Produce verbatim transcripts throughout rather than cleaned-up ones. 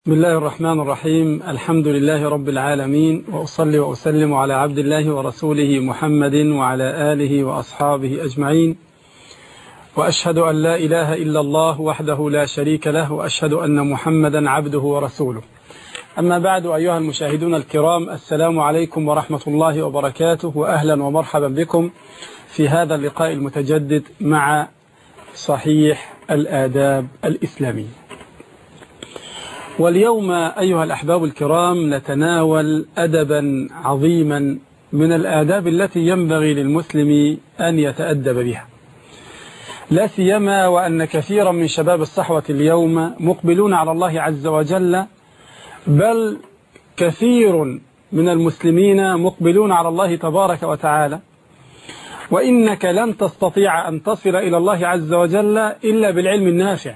بسم الله الرحمن الرحيم. الحمد لله رب العالمين، وأصلي وأسلم على عبد الله ورسوله محمد وعلى آله وأصحابه أجمعين، وأشهد أن لا إله إلا الله وحده لا شريك له، وأشهد أن محمدا عبده ورسوله. أما بعد، أيها المشاهدون الكرام، السلام عليكم ورحمة الله وبركاته، وأهلا ومرحبا بكم في هذا اللقاء المتجدد مع صحيح الآداب الإسلامية. واليوم أيها الأحباب الكرام نتناول أدبا عظيما من الآداب التي ينبغي للمسلم أن يتأدب بها، لا سيما وأن كثيرا من شباب الصحوة اليوم مقبلون على الله عز وجل، بل كثير من المسلمين مقبلون على الله تبارك وتعالى، وإنك لن تستطيع أن تصل إلى الله عز وجل إلا بالعلم النافع،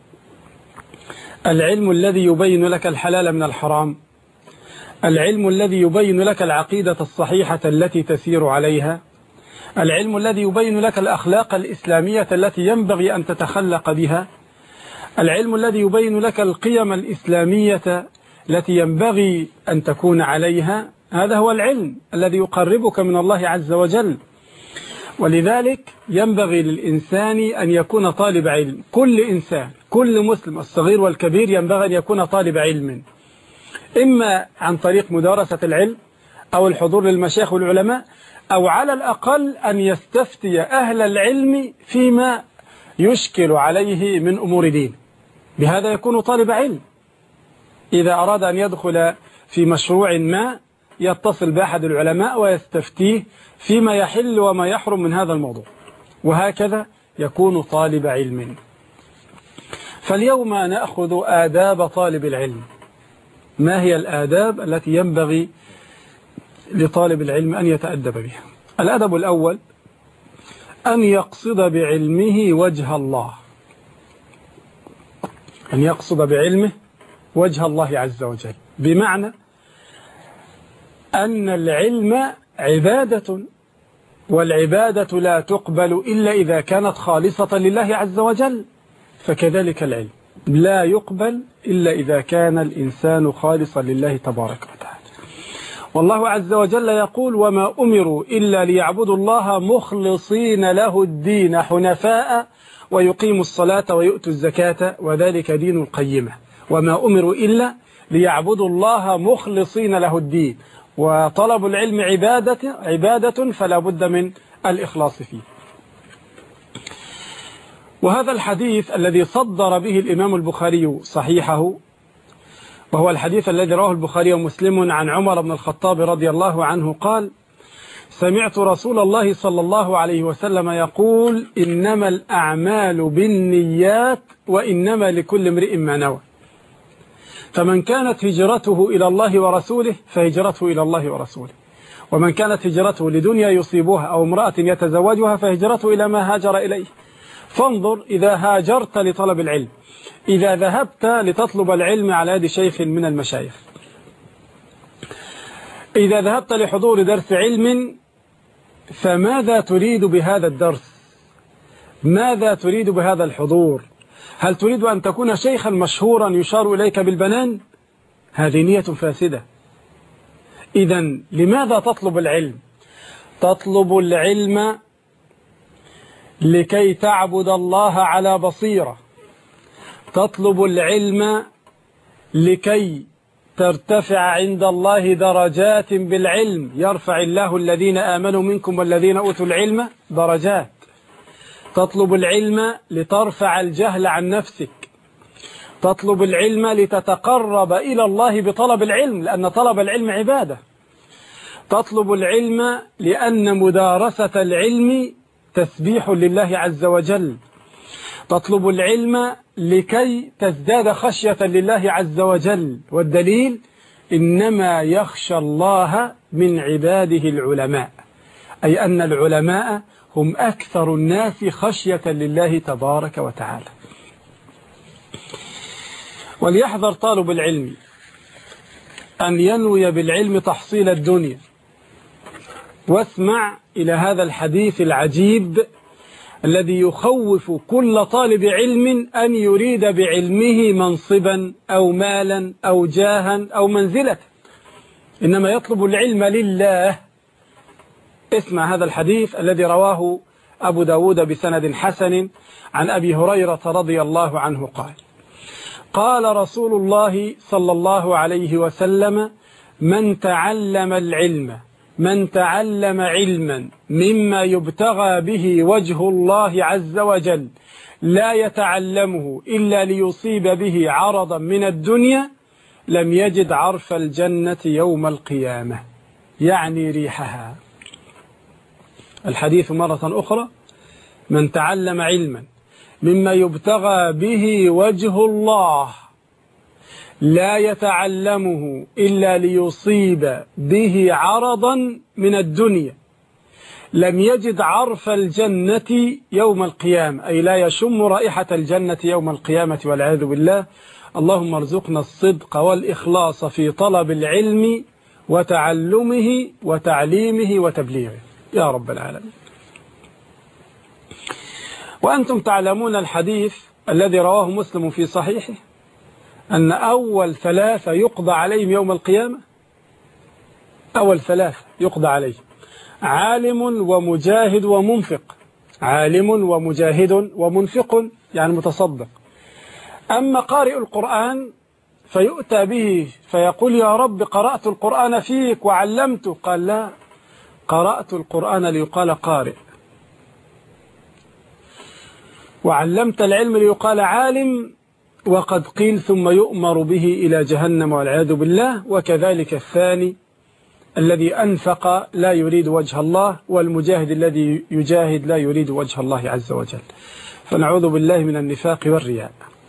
العلم الذي يبين لك الحلال من الحرام، العلم الذي يبين لك العقيدة الصحيحة التي تسير عليها، العلم الذي يبين لك الأخلاق الإسلامية التي ينبغي أن تتخلق بها، العلم الذي يبين لك القيم الإسلامية التي ينبغي أن تكون عليها. هذا هو العلم الذي يقربك من الله عز وجل. ولذلك ينبغي للإنسان أن يكون طالب علم، كل إنسان، كل مسلم الصغير والكبير ينبغي أن يكون طالب علم، إما عن طريق مدارسة العلم أو الحضور للمشايخ والعلماء، أو على الأقل أن يستفتي أهل العلم فيما يشكل عليه من أمور دين، بهذا يكون طالب علم. إذا أراد أن يدخل في مشروع ما يتصل بأحد العلماء ويستفتيه فيما يحل وما يحرم من هذا الموضوع، وهكذا يكون طالب علم. فاليوم نأخذ آداب طالب العلم. ما هي الآداب التي ينبغي لطالب العلم أن يتأدب بها؟ الأدب الأول أن يقصد بعلمه وجه الله، أن يقصد بعلمه وجه الله عز وجل، بمعنى أن العلم عبادة، والعبادة لا تقبل إلا إذا كانت خالصة لله عز وجل، فكذلك العلم لا يقبل إلا إذا كان الإنسان خالصا لله تبارك وتعالى. والله عز وجل يقول: وما أمروا إلا ليعبدوا الله مخلصين له الدين حنفاء ويقيموا الصلاة ويؤتوا الزكاة وذلك دين القيمة. وما أمروا إلا ليعبدوا الله مخلصين له الدين، وطلب العلم عبادة عبادة فلا بد من الإخلاص فيه. وهذا الحديث الذي صدر به الإمام البخاري صحيحه، وهو الحديث الذي رواه البخاري ومسلم عن عمر بن الخطاب رضي الله عنه قال: سمعت رسول الله صلى الله عليه وسلم يقول: إنما الأعمال بالنيات وإنما لكل امرئ ما نوى، فمن كانت هجرته إلى الله ورسوله فهجرته إلى الله ورسوله، ومن كانت هجرته لدنيا يصيبها أو امرأة يتزوجها فهجرته إلى ما هاجر إليه. فانظر، إذا هاجرت لطلب العلم، إذا ذهبت لتطلب العلم على يد شيخ من المشايخ، إذا ذهبت لحضور درس علم، فماذا تريد بهذا الدرس؟ ماذا تريد بهذا الحضور؟ هل تريد أن تكون شيخا مشهورا يشار إليك بالبنان؟ هذه نية فاسدة. إذن لماذا تطلب العلم؟ تطلب العلم لكي تعبد الله على بصيرة، تطلب العلم لكي ترتفع عند الله درجات بالعلم، يرفع الله الذين آمنوا منكم والذين أوتوا العلم درجات. تطلب العلم لترفع الجهل عن نفسك، تطلب العلم لتتقرب إلى الله بطلب العلم، لأن طلب العلم عبادة. تطلب العلم لأن مدارسة العلم تسبيح لله عز وجل. تطلب العلم لكي تزداد خشية لله عز وجل، والدليل: إنما يخشى الله من عباده العلماء، أي أن العلماء هم أكثر الناس خشية لله تبارك وتعالى. وليحذر طالب العلم أن ينوي بالعلم تحصيل الدنيا. واسمع إلى هذا الحديث العجيب الذي يخوف كل طالب علم أن يريد بعلمه منصبا أو مالا أو جاها أو منزلة، إنما يطلب العلم لله. اسمع هذا الحديث الذي رواه أبو داود بسند حسن عن أبي هريرة رضي الله عنه قال: قال رسول الله صلى الله عليه وسلم: من تعلم العلم من تعلم علما مما يبتغى به وجه الله عز وجل لا يتعلمه إلا ليصيب به عرضا من الدنيا لم يجد عرف الجنة يوم القيامة، يعني ريحها. الحديث مرة أخرى: من تعلم علما مما يبتغى به وجه الله لا يتعلمه إلا ليصيب به عرضا من الدنيا لم يجد عرف الجنة يوم القيامة، أي لا يشم رائحة الجنة يوم القيامة والعياذ بالله. اللهم ارزقنا الصدق والإخلاص في طلب العلم وتعلمه وتعليمه وتبليغه يا رب العالمين. وأنتم تعلمون الحديث الذي رواه مسلم في صحيحه أن أول ثلاثة يقضى عليهم يوم القيامة، أول ثلاثة يقضى عليهم: عالم ومجاهد ومنفق. عالم ومجاهد ومنفق يعني متصدق. أما قارئ القرآن فيؤتى به فيقول: يا رب قرأت القرآن فيك وعلمته. قال: لا، قرأت القرآن ليقال قارئ، وعلمت العلم ليقال عالم، وقد قيل ثم يؤمر به إلى جهنم والعياذ بالله. وكذلك الثاني الذي أنفق لا يريد وجه الله، والمجاهد الذي يجاهد لا يريد وجه الله عز وجل. فنعوذ بالله من النفاق والرياء.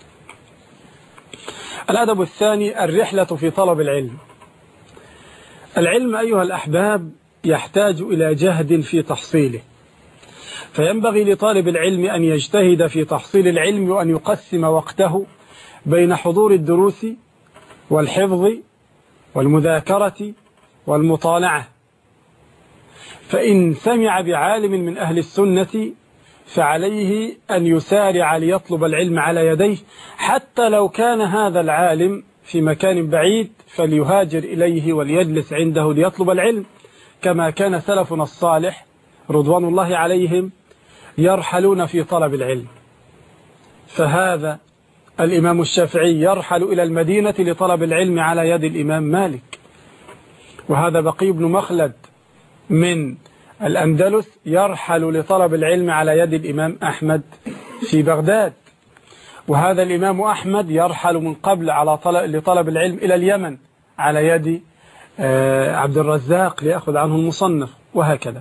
الأدب الثاني: الرحلة في طلب العلم. العلم أيها الأحباب يحتاج إلى جهد في تحصيله، فينبغي لطالب العلم أن يجتهد في تحصيل العلم وأن يقسم وقته بين حضور الدروس والحفظ والمذاكرة والمطالعة. فإن سمع بعالم من أهل السنة فعليه أن يسارع ليطلب العلم على يديه، حتى لو كان هذا العالم في مكان بعيد فليهاجر إليه وليجلس عنده ليطلب العلم، كما كان سلفنا الصالح رضوان الله عليهم يرحلون في طلب العلم. فهذا الإمام الشافعي يرحل إلى المدينة لطلب العلم على يد الإمام مالك، وهذا بقي بن مخلد من الأندلس يرحل لطلب العلم على يد الإمام أحمد في بغداد، وهذا الإمام أحمد يرحل من قبل على طلب لطلب العلم إلى اليمن على يد عبد الرزاق ليأخذ عنه المصنف، وهكذا.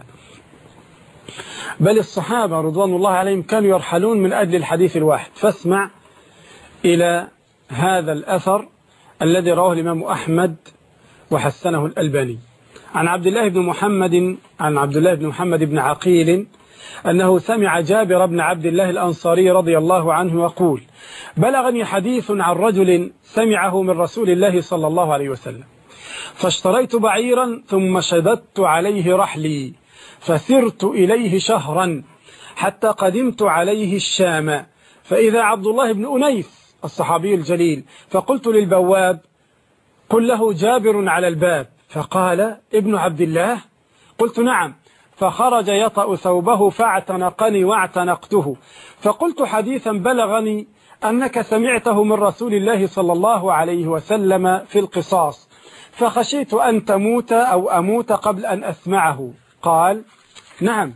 بل الصحابة رضوان الله عليهم كانوا يرحلون من أجل الحديث الواحد. فاسمع إلى هذا الأثر الذي رواه الإمام أحمد وحسنه الألباني عن عبد الله بن محمد عن عبد الله بن محمد بن عقيل أنه سمع جابر بن عبد الله الأنصاري رضي الله عنه يقول: بلغني حديث عن رجل سمعه من رسول الله صلى الله عليه وسلم، فاشتريت بعيرا ثم شددت عليه رحلي فسرت إليه شهرا حتى قدمت عليه الشام، فإذا عبد الله بن أنيس الصحابي الجليل، فقلت للبواب: قل له جابر على الباب. فقال: ابن عبد الله؟ قلت: نعم. فخرج يطأ ثوبه فاعتنقني واعتنقته، فقلت: حديثا بلغني أنك سمعته من رسول الله صلى الله عليه وسلم في القصاص، فخشيت أن تموت أو أموت قبل أن أسمعه. قال: نعم،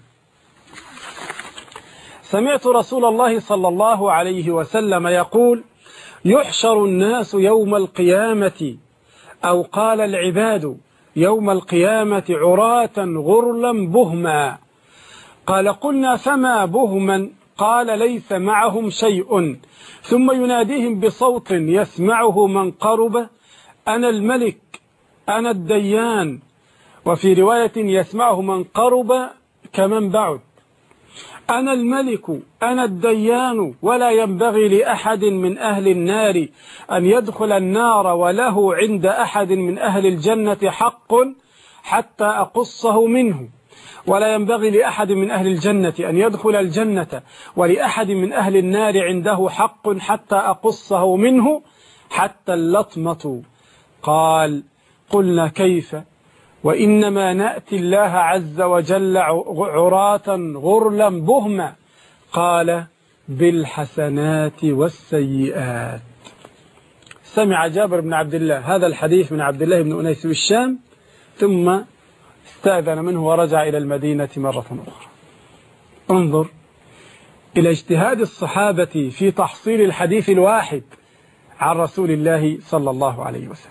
سمعت رسول الله صلى الله عليه وسلم يقول: يحشر الناس يوم القيامة، أو قال العباد يوم القيامة عراة غرلا بهما. قال: قلنا فما بهما؟ قال: ليس معهم شيء. ثم يناديهم بصوت يسمعه من قرب: أنا الملك أنا الديان. وفي رواية يسمعه من قرب كمن بعد: أنا الملك أنا الديان، ولا ينبغي لأحد من أهل النار أن يدخل النار وله عند أحد من أهل الجنة حق حتى أقصه منه. ولا ينبغي لأحد من أهل الجنة أن يدخل الجنة ولأحد من أهل النار عنده حق حتى أقصه منه حتى اللطمة. قال: قلنا: كيف؟ وإنما نأتي الله عز وجل عراة غرلا بهما. قال: بالحسنات والسيئات. سمع جابر بن عبد الله هذا الحديث من عبد الله بن أنيس بالشام، ثم استأذن منه ورجع إلى المدينة مرة أخرى. انظر إلى اجتهاد الصحابة في تحصيل الحديث الواحد عن رسول الله صلى الله عليه وسلم.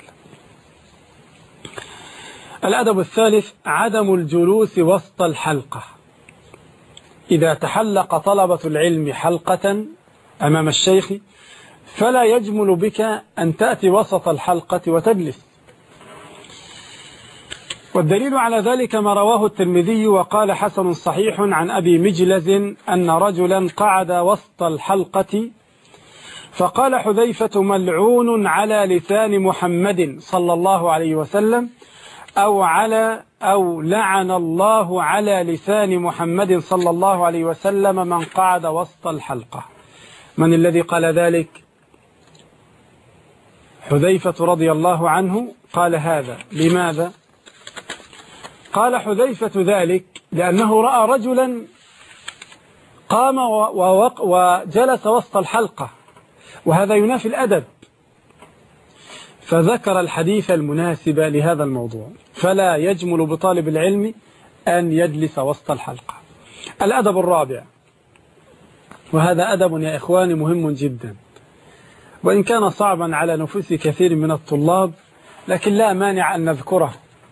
الأدب الثالث: عدم الجلوس وسط الحلقة. إذا تحلق طلبة العلم حلقة أمام الشيخ فلا يجمل بك أن تأتي وسط الحلقة وتجلس. والدليل على ذلك ما رواه الترمذي وقال: حسن صحيح عن أبي مجلز أن رجلا قعد وسط الحلقة فقال حذيفة: ملعون على لسان محمد صلى الله عليه وسلم، أو على أو لعن الله على لسان محمد صلى الله عليه وسلم من قعد وسط الحلقة. من الذي قال ذلك؟ حذيفة رضي الله عنه قال هذا. لماذا؟ قال حذيفة ذلك لأنه رأى رجلا قام وجلس وسط الحلقة، وهذا ينافي الأدب، فذكر الحديث المناسب لهذا الموضوع. فلا يجمل بطالب العلم أن يجلس وسط الحلقة. الأدب الرابع، وهذا أدب يا إخواني مهم جدا، وإن كان صعبا على نفوس كثير من الطلاب لكن لا مانع أن نذكره: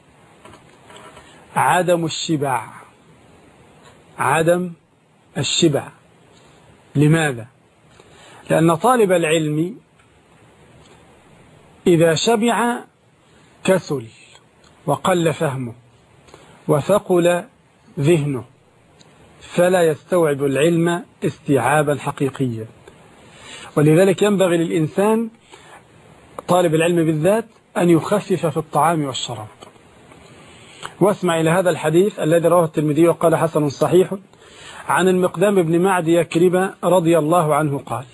عدم الشبع. عدم الشبع. لماذا؟ لأن طالب العلم إذا شبع كسل وقل فهمه وثقل ذهنه، فلا يستوعب العلم استيعابا حقيقيا. ولذلك ينبغي للإنسان طالب العلم بالذات أن يخفف في الطعام والشراب. واسمع إلى هذا الحديث الذي رواه الترمذي وقال: حسن صحيح عن المقدام بن معد يكرب رضي الله عنه قال: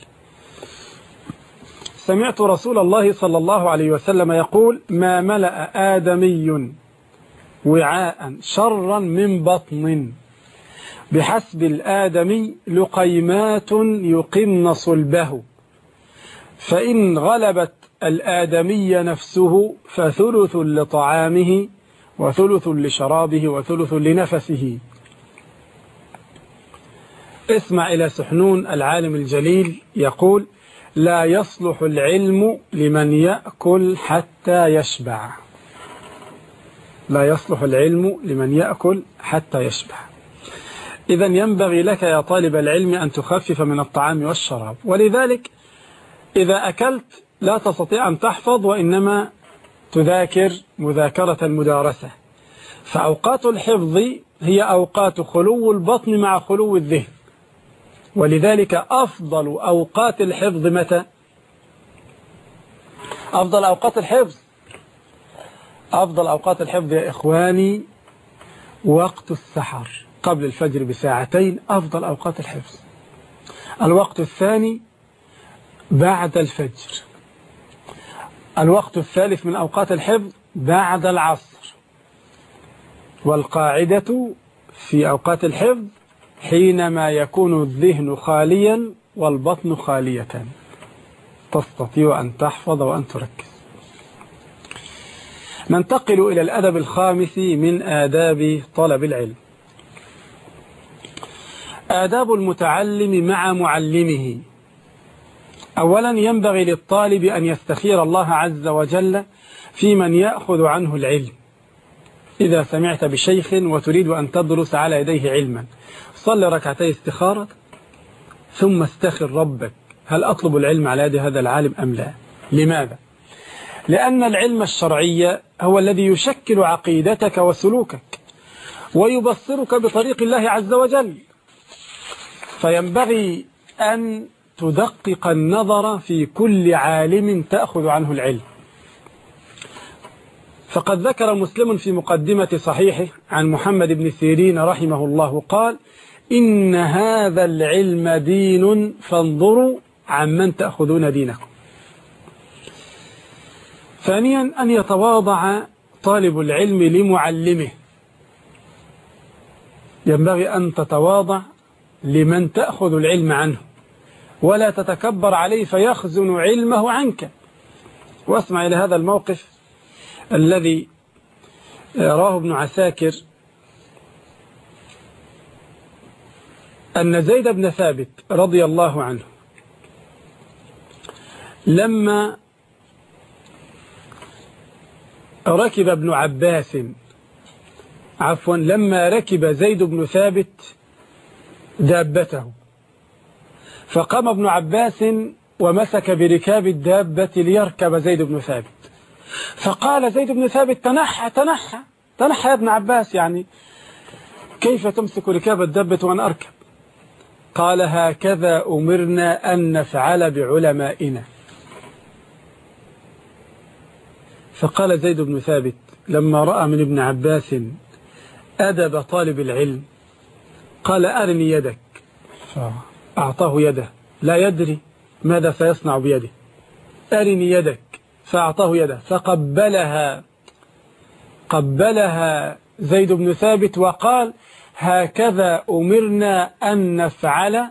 سمعت رسول الله صلى الله عليه وسلم يقول: ما ملأ آدمي وعاء شرا من بطن بحسب الآدمي لقيمات يقمن صلبه، فإن غلبت الآدمي نفسه فثلث لطعامه وثلث لشرابه وثلث لنفسه. اسمع إلى سحنون العالم الجليل يقول: لا يصلح العلم لمن يأكل حتى يشبع. لا يصلح العلم لمن يأكل حتى يشبع. إذن ينبغي لك يا طالب العلم أن تخفف من الطعام والشراب، ولذلك إذا أكلت لا تستطيع أن تحفظ وإنما تذاكر مذاكرة المدارسة. فأوقات الحفظ هي أوقات خلو البطن مع خلو الذهن، ولذلك أفضل أوقات الحفظ متى؟ أفضل أوقات الحفظ أفضل أوقات الحفظ يا إخواني وقت السحر قبل الفجر بساعتين، أفضل أوقات الحفظ. الوقت الثاني بعد الفجر. الوقت الثالث من أوقات الحفظ بعد العصر. والقاعدة في أوقات الحفظ حينما يكون الذهن خاليا والبطن خالية تستطيع أن تحفظ وأن تركز. ننتقل إلى الأدب الخامس من آداب طلب العلم. آداب المتعلم مع معلمه. أولا ينبغي للطالب أن يستخير الله عز وجل في من يأخذ عنه العلم. إذا سمعت بشيخ وتريد أن تدرس على يديه علما، صل ركعتي استخارة ثم استخر ربك: هل أطلب العلم على يد هذا العالم أم لا؟ لماذا؟ لأن العلم الشرعي هو الذي يشكل عقيدتك وسلوكك ويبصرك بطريق الله عز وجل، فينبغي أن تدقق النظر في كل عالم تأخذ عنه العلم. فقد ذكر مسلم في مقدمة صحيحه عن محمد بن سيرين رحمه الله قال: إن هذا العلم دين فانظروا عمن تأخذون دينكم. ثانيا أن يتواضع طالب العلم لمعلمه، ينبغي أن تتواضع لمن تأخذ العلم عنه ولا تتكبر عليه فيخزن علمه عنك. واسمع إلى هذا الموقف الذي راه ابن عساكر أن زيد بن ثابت رضي الله عنه لما ركب ابن عباس عفوا لما ركب زيد بن ثابت دابته، فقام ابن عباس ومسك بركاب الدابة ليركب زيد بن ثابت، فقال زيد بن ثابت: تنحى تنحى تنحى يا ابن عباس، يعني كيف تمسك ركاب الدابة وأنا أركب؟ قال: هكذا أمرنا أن نفعل بعلمائنا. فقال زيد بن ثابت لما رأى من ابن عباس أدب طالب العلم قال: أرني يدك. فأعطاه يده، لا يدري ماذا سيصنع بيده. أرني يدك، فأعطاه يده فقبلها قبلها زيد بن ثابت وقال: هكذا أمرنا أن نفعل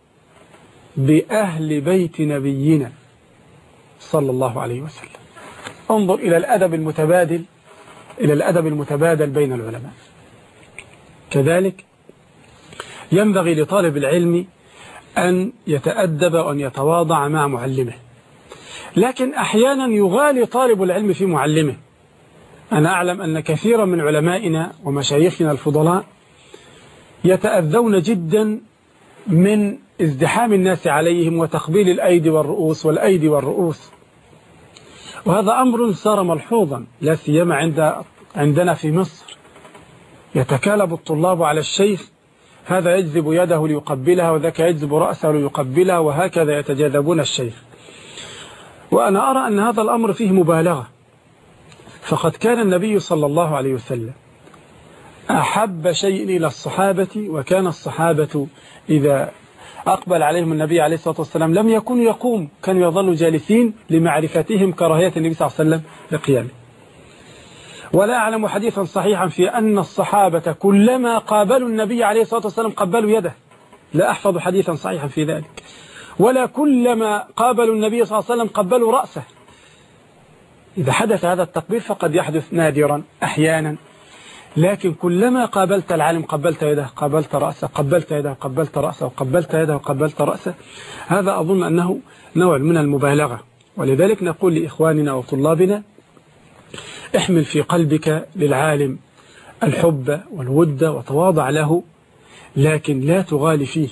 بأهل بيت نبينا صلى الله عليه وسلم. انظر إلى الأدب المتبادل إلى الأدب المتبادل بين العلماء. كذلك ينبغي لطالب العلم أن يتأدب وأن يتواضع مع معلمه، لكن أحيانا يغالي طالب العلم في معلمه. أنا أعلم أن كثيرا من علمائنا ومشايخنا الفضلاء يتأذون جدا من ازدحام الناس عليهم وتقبيل الأيدي والرؤوس والأيدي والرؤوس، وهذا أمر صار ملحوظا لا سيما عند عندنا في مصر. يتكالب الطلاب على الشيخ، هذا يجذب يده ليقبلها وذاك يجذب رأسه ليقبلها، وهكذا يتجاذبون الشيخ. وأنا أرى أن هذا الأمر فيه مبالغة، فقد كان النبي صلى الله عليه وسلم أحب شيء إلى الصحابة، وكان الصحابة إذا أقبل عليهم النبي عليه الصلاة والسلام لم يكونوا يقوم، كانوا يظلوا جالسين لمعرفتهم كراهية النبي صلى الله عليه وسلم لقيامه. ولا أعلم حديثا صحيحا في أن الصحابة كلما قابلوا النبي عليه الصلاة والسلام قبلوا يده، لا أحفظ حديثا صحيحا في ذلك. ولا كلما قابلوا النبي صلى الله عليه وسلم قبلوا رأسه. إذا حدث هذا التقبيل فقد يحدث نادرا أحيانا، لكن كلما قابلت العالم قبلت يده، قبلت رأسه، قبلت يده، قبلت رأسه، وقبلت يده، وقبلت رأسه. هذا أظن أنه نوع من المبالغة. ولذلك نقول لإخواننا وطلابنا: احمل في قلبك للعالم الحب والود وتواضع له، لكن لا تغالي فيه.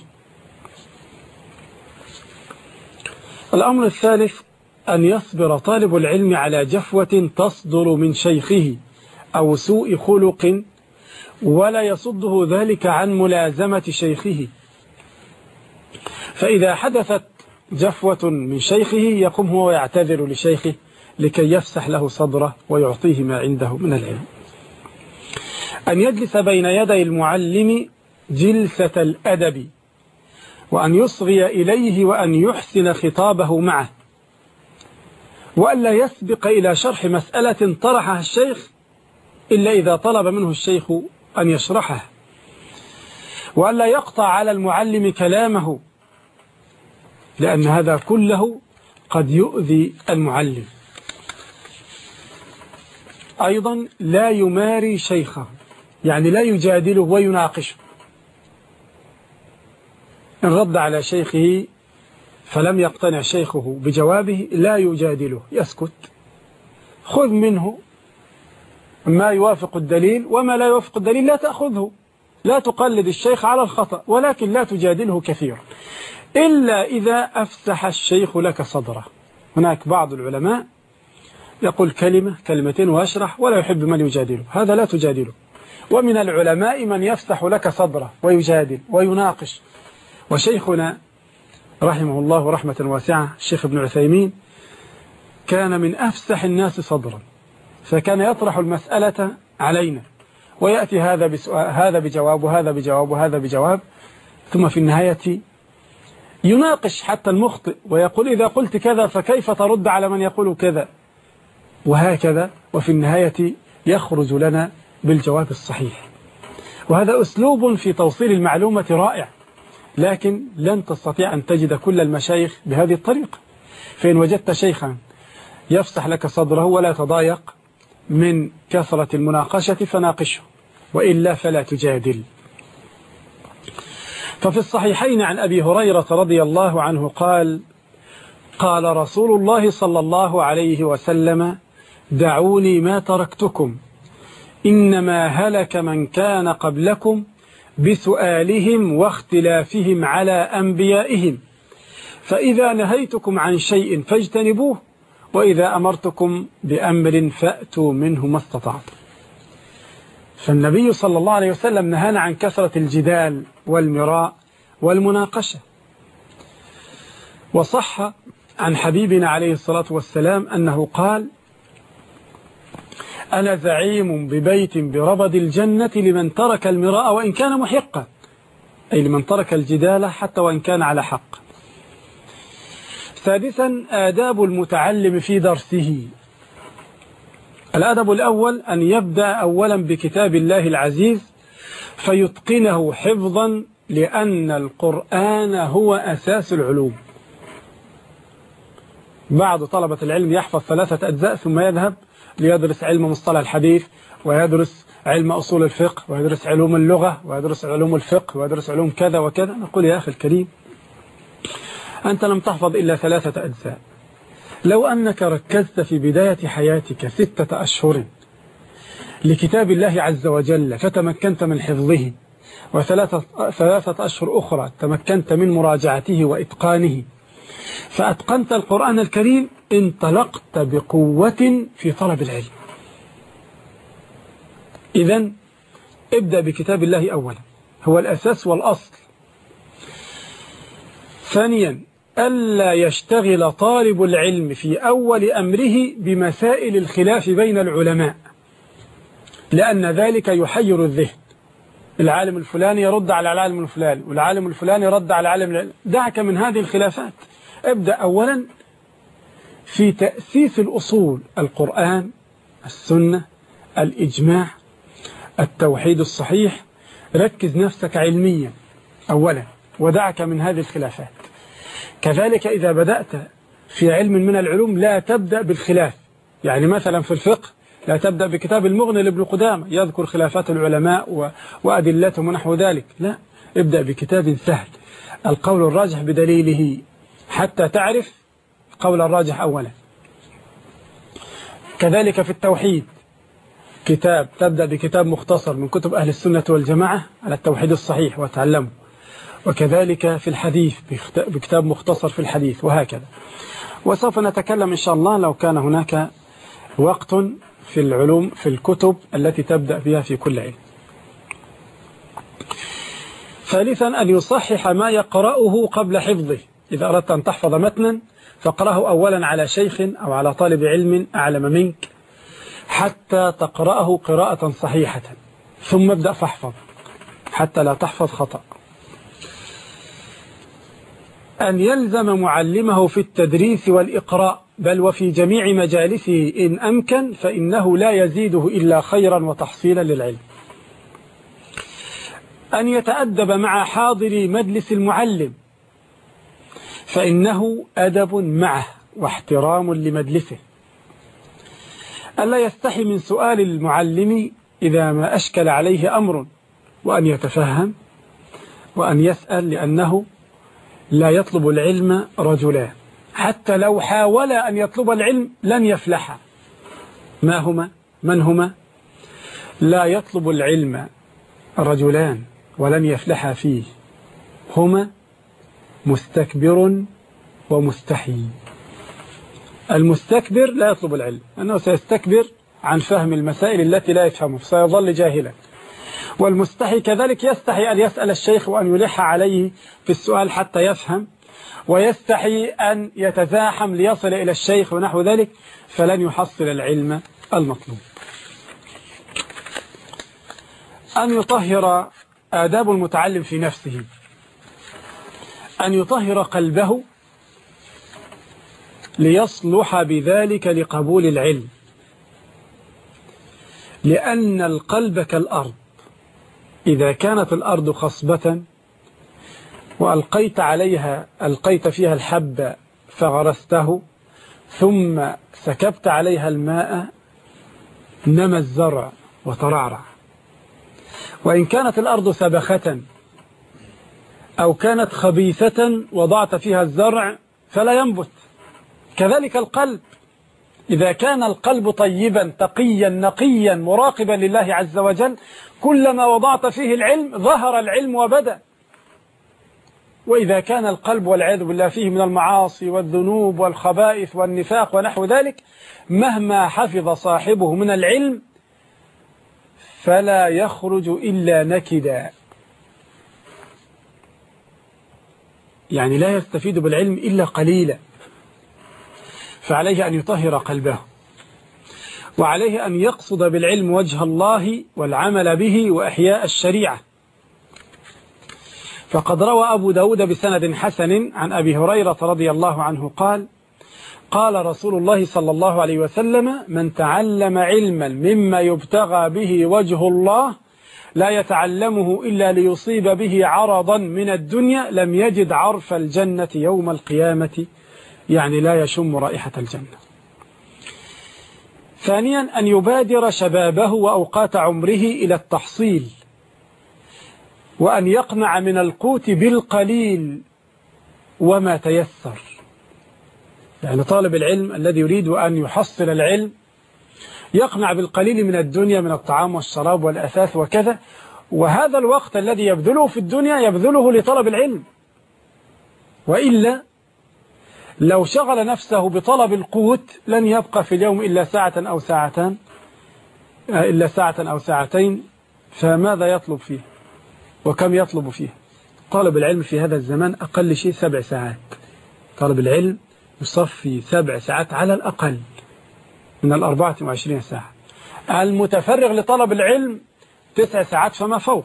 الأمر الثالث أن يصبر طالب العلم على جفوة تصدر من شيخه أو سوء خلق، ولا يصده ذلك عن ملازمة شيخه. فإذا حدثت جفوة من شيخه يقوم هو ويعتذر لشيخه لكي يفسح له صدره ويعطيه ما عنده من العلم. أن يجلس بين يدي المعلم جلسة الأدب، وأن يصغي إليه وأن يحسن خطابه معه، وألا يسبق إلى شرح مسألة طرحها الشيخ إلا إذا طلب منه الشيخ أن يشرحه، وألا يقطع على المعلم كلامه، لأن هذا كله قد يؤذي المعلم. أيضا لا يماري شيخه، يعني لا يجادله ويناقشه. إن رد على شيخه فلم يقتنع شيخه بجوابه لا يجادله، يسكت. خذ منه ما يوافق الدليل، وما لا يوافق الدليل لا تأخذه. لا تقلد الشيخ على الخطأ، ولكن لا تجادله كثيرا إلا إذا أفسح الشيخ لك صدره. هناك بعض العلماء يقول كلمة كلمتين ويشرح ولا يحب من يجادله، هذا لا تجادله. ومن العلماء من يفسح لك صدره ويجادل ويناقش. وشيخنا رحمه الله رحمة واسعة الشيخ ابن عثيمين كان من أفسح الناس صدرا، فكان يطرح المسألة علينا ويأتي هذا بسؤال، هذا بجواب، وهذا بجواب، وهذا بجواب، ثم في النهاية يناقش حتى المخطئ ويقول إذا قلت كذا فكيف ترد على من يقول كذا، وهكذا، وفي النهاية يخرج لنا بالجواب الصحيح. وهذا أسلوب في توصيل المعلومة رائع، لكن لن تستطيع أن تجد كل المشايخ بهذه الطريقة. فإن وجدت شيخا يفسح لك صدره ولا يتضايق من كثرة المناقشة فناقشه، وإلا فلا تجادل. ففي الصحيحين عن أبي هريرة رضي الله عنه قال: قال رسول الله صلى الله عليه وسلم: دعوني ما تركتكم، إنما هلك من كان قبلكم بسؤالهم واختلافهم على أنبيائهم، فإذا نهيتكم عن شيء فاجتنبوه، وإذا أمرتكم بأمر فأتوا منه ما استطعتم. فالنبي صلى الله عليه وسلم نهانا عن كثرة الجدال والمراء والمناقشة. وصح عن حبيبنا عليه الصلاة والسلام أنه قال: أنا زعيم ببيت بربض الجنة لمن ترك المراء وإن كان محقا، أي لمن ترك الجدال حتى وإن كان على حق. سادسا، آداب المتعلم في درسه. الأدب الأول أن يبدأ أولا بكتاب الله العزيز فيتقنه حفظا، لأن القرآن هو أساس العلوم. بعض طلبة العلم يحفظ ثلاثة أجزاء ثم يذهب ليدرس علم مصطلح الحديث، ويدرس علم أصول الفقه، ويدرس علوم اللغة، ويدرس علوم الفقه، ويدرس علوم كذا وكذا. نقول يا أخي الكريم، أنت لم تحفظ إلا ثلاثة أجزاء. لو أنك ركزت في بداية حياتك ستة أشهر لكتاب الله عز وجل فتمكنت من حفظه، وثلاثة ثلاثة أشهر أخرى تمكنت من مراجعته وإتقانه، فأتقنت القرآن الكريم، انطلقت بقوة في طلب العلم. إذن ابدأ بكتاب الله أولا، هو الأساس والأصل. ثانيا، ألا يشتغل طالب العلم في أول أمره بمسائل الخلاف بين العلماء، لأن ذلك يحير الذهن. العالم الفلاني يرد على العالم الفلاني، والعالم الفلاني يرد على العالم الفلاني. دعك من هذه الخلافات، ابدأ أولا في تأسيس الأصول: القرآن، السنة، الإجماع، التوحيد الصحيح. ركز نفسك علميا أولا، ودعك من هذه الخلافات. كذلك إذا بدأت في علم من العلوم لا تبدأ بالخلاف، يعني مثلا في الفقه لا تبدأ بكتاب المغني لابن قدامة يذكر خلافات العلماء وأدلتهم ونحو ذلك، لا، ابدأ بكتاب سهل القول الراجح بدليله حتى تعرف قول الراجح أولا. كذلك في التوحيد كتاب، تبدأ بكتاب مختصر من كتب أهل السنة والجماعة على التوحيد الصحيح وتعلمه. وكذلك في الحديث بكتاب مختصر في الحديث، وهكذا. وسوف نتكلم إن شاء الله لو كان هناك وقت في العلوم في الكتب التي تبدأ بها في كل علم. ثالثا، أن يصحح ما يقرأه قبل حفظه. إذا أردت أن تحفظ متنا فاقرأه أولا على شيخ أو على طالب علم أعلم منك حتى تقرأه قراءة صحيحة، ثم ابدأ فاحفظ حتى لا تحفظ خطأ. أن يلزم معلمه في التدريس والإقراء، بل وفي جميع مجالسه إن أمكن، فإنه لا يزيده إلا خيرا وتحصيلا للعلم. أن يتأدب مع حاضر مجلس المعلم، فإنه أدب معه واحترام لمجلسه. ألا يستحي من سؤال المعلم إذا ما أشكل عليه أمر، وأن يتفهم وأن يسأل، لأنه لا يطلب العلم رجلان، حتى لو حاول أن يطلب العلم لن يفلح. ما هما؟ من هما؟ لا يطلب العلم رجلان ولن يفلح فيه، هما مستكبر ومستحي. المستكبر لا يطلب العلم، أنه سيستكبر عن فهم المسائل التي لا يفهمه فسيظل جاهلا. والمستحي كذلك يستحي أن يسأل الشيخ وأن يلح عليه في السؤال حتى يفهم، ويستحي أن يتزاحم ليصل إلى الشيخ ونحو ذلك، فلن يحصل العلم المطلوب. أن يطهر آداب المتعلم في نفسه، أن يطهر قلبه ليصلح بذلك لقبول العلم، لأن القلب كالأرض، إذا كانت الأرض خصبة وألقيت عليها ألقيت فيها الحب فغرسته ثم سكبت عليها الماء نمى الزرع وترعرع. وإن كانت الأرض سبخة أو كانت خبيثة وضعت فيها الزرع فلا ينبت. كذلك القلب، إذا كان القلب طيبا تقيا نقيا مراقبا لله عز وجل، كلما وضعت فيه العلم ظهر العلم وبدأ. وإذا كان القلب والعياذ بالله فيه من المعاصي والذنوب والخبائث والنفاق ونحو ذلك، مهما حفظ صاحبه من العلم فلا يخرج إلا نكدا، يعني لا يستفيد بالعلم إلا قليلا. فعليه أن يطهر قلبه، وعليه أن يقصد بالعلم وجه الله والعمل به وإحياء الشريعة. فقد روى أبو داود بسند حسن عن أبي هريرة رضي الله عنه قال: قال رسول الله صلى الله عليه وسلم: من تعلم علما مما يبتغى به وجه الله لا يتعلمه إلا ليصيب به عرضا من الدنيا لم يجد عرف الجنة يوم القيامة، يعني لا يشم رائحة الجنة. ثانيا، أن يبادر شبابه وأوقات عمره إلى التحصيل، وأن يقنع من القوت بالقليل وما تيسر. يعني طالب العلم الذي يريد أن يحصل العلم يقنع بالقليل من الدنيا، من الطعام والشراب والأثاث وكذا، وهذا الوقت الذي يبذله في الدنيا يبذله لطلب العلم. وإلا لو شغل نفسه بطلب القوت لن يبقى في اليوم إلا ساعة أو ساعتان إلا ساعة أو ساعتين، فماذا يطلب فيه وكم يطلب فيه؟ طالب العلم في هذا الزمان أقل شيء سبع ساعات. طالب العلم يصفي سبع ساعات على الأقل من الأربعة وعشرين ساعة. المتفرغ لطلب العلم تسع ساعات فما فوق.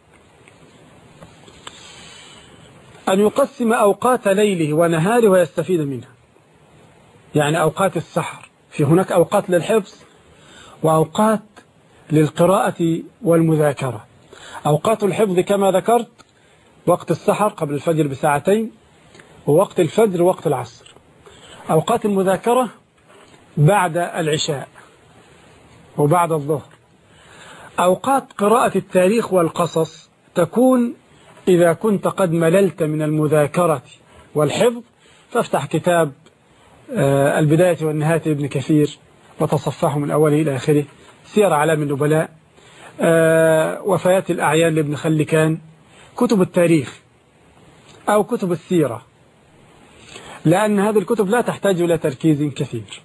أن يقسم أوقات ليله ونهاره ويستفيد منها، يعني أوقات السحر، في هناك أوقات للحفظ وأوقات للقراءة والمذاكرة. أوقات الحفظ كما ذكرت وقت السحر قبل الفجر بساعتين، ووقت الفجر وقت العصر. أوقات المذاكرة بعد العشاء وبعد الظهر. أوقات قراءة التاريخ والقصص تكون إذا كنت قد مللت من المذاكرة والحفظ فافتح كتاب البداية والنهاية لابن كثير وتصفحه من أوله إلى آخره، سير أعلام النبلاء، وفيات الأعيان لابن خلكان، كتب التاريخ أو كتب السيرة، لأن هذه الكتب لا تحتاج إلى تركيز كثير.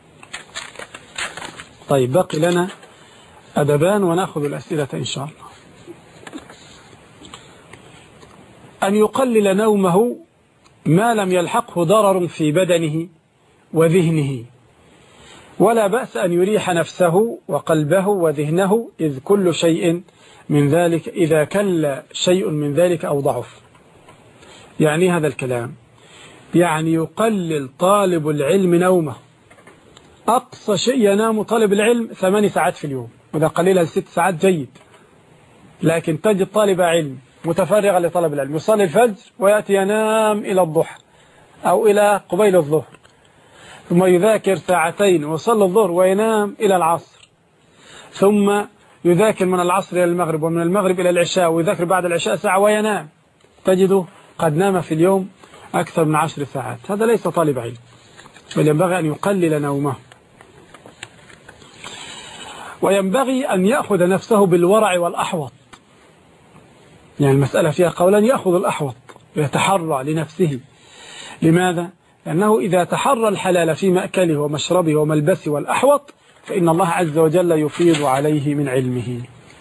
طيب، بقي لنا أدبان ونأخذ الأسئلة إن شاء الله. أن يقلل نومه ما لم يلحقه ضرر في بدنه وذهنه، ولا بأس أن يريح نفسه وقلبه وذهنه، إذ كل شيء من ذلك إذا كل شيء من ذلك أو ضعف. يعني هذا الكلام يعني يقلل طالب العلم نومه. أقصى شيء ينام طالب العلم ثماني ساعات في اليوم، وإذا قليلها لست ساعات جيد. لكن تجد طالب علم متفرغا لطلب العلم يصلي الفجر ويأتي ينام إلى الضحى أو إلى قبيل الظهر، ثم يذاكر ساعتين ويصلي الظهر وينام إلى العصر، ثم يذاكر من العصر إلى المغرب ومن المغرب إلى العشاء ويذاكر بعد العشاء ساعة وينام. تجده قد نام في اليوم أكثر من عشر ساعات. هذا ليس طالب علم، بل ينبغي أن يقلل نومه. وينبغي أن يأخذ نفسه بالورع والأحوط، يعني المسألة فيها قولا، يأخذ الأحوط ويتحرى لنفسه. لماذا؟ لأنه إذا تحرى الحلال في مأكله ومشربه وملبسه والأحوط فإن الله عز وجل يفيض عليه من علمه.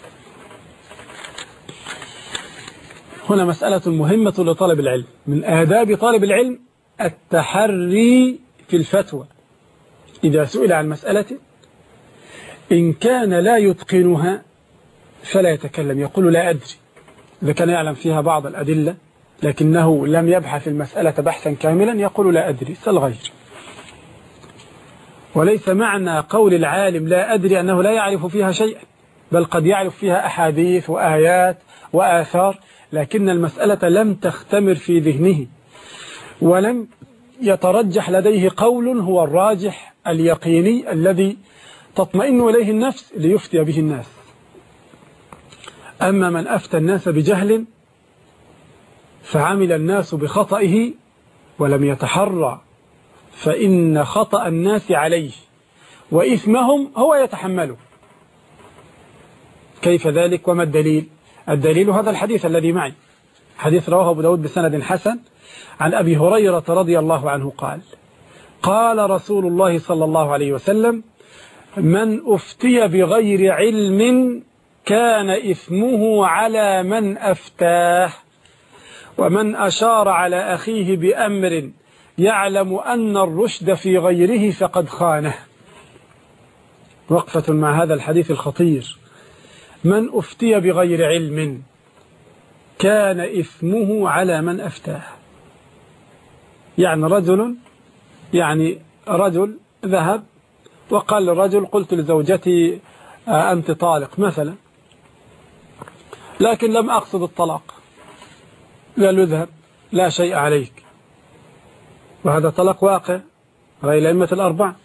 هنا مسألة مهمة لطالب العلم. من آداب طالب العلم التحري في الفتوى. إذا سئل عن مسألة إن كان لا يتقنها فلا يتكلم، يقول لا أدري، إذا كان يعلم فيها بعض الأدلة لكنه لم يبحث المسألة بحثا كاملا يقول لا أدري كالغير. وليس معنى قول العالم لا أدري أنه لا يعرف فيها شيئا، بل قد يعرف فيها أحاديث وآيات وآثار، لكن المسألة لم تختمر في ذهنه ولم يترجح لديه قول هو الراجح اليقيني الذي تطمئن إليه النفس ليفتي به الناس. أما من أفتى الناس بجهل فعمل الناس بخطئه ولم يتحرى، فإن خطأ الناس عليه وإثمهم هو يتحمله. كيف ذلك وما الدليل؟ الدليل هذا الحديث الذي معي، حديث رواه أبو داود بسند حسن عن أبي هريرة رضي الله عنه قال: قال رسول الله صلى الله عليه وسلم: من أفتي بغير علم كان إثمه على من أفتاه، ومن أشار على أخيه بأمر يعلم أن الرشد في غيره فقد خانه. وقفة مع هذا الحديث الخطير: من أفتي بغير علم كان إثمه على من أفتاه. يعني رجل يعني رجل ذهب وقال للرجل: قلت لزوجتي أنت طالق مثلا، لكن لم أقصد الطلاق. قال له: اذهب لا شيء عليك. وهذا طلاق واقع رأي الأئمة الأربعة.